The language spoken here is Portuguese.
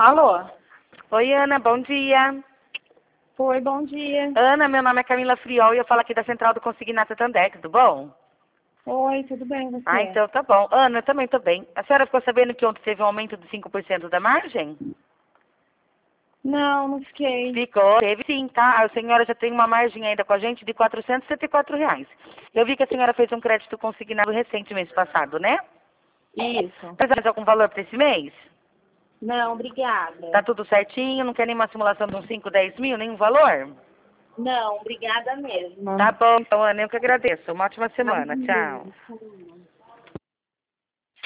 Alô? Oi, Ana, bom dia. Oi, bom dia. Ana, meu nome é Camila Friol e eu falo aqui da Central do Consignado Santander, tudo bom? Oi, tudo bem, você? Ah, então tá bom. Ana, eu também tô bem. A senhora ficou sabendo que ontem teve um aumento de 5% da margem? Não fiquei. Ficou. Teve sim, tá? A senhora já tem uma margem ainda com a gente de R$ 474. Eu vi que a senhora fez um crédito consignado recente mês passado, né? Isso. Precisa mais algum valor para esse mês? Não, obrigada. Tá tudo certinho? Não quer nenhuma simulação de uns 5, 10 mil? Nenhum valor? Não, obrigada mesmo. Tá bom, então, Ana, eu que agradeço. Uma ótima semana. Tchau. Amém.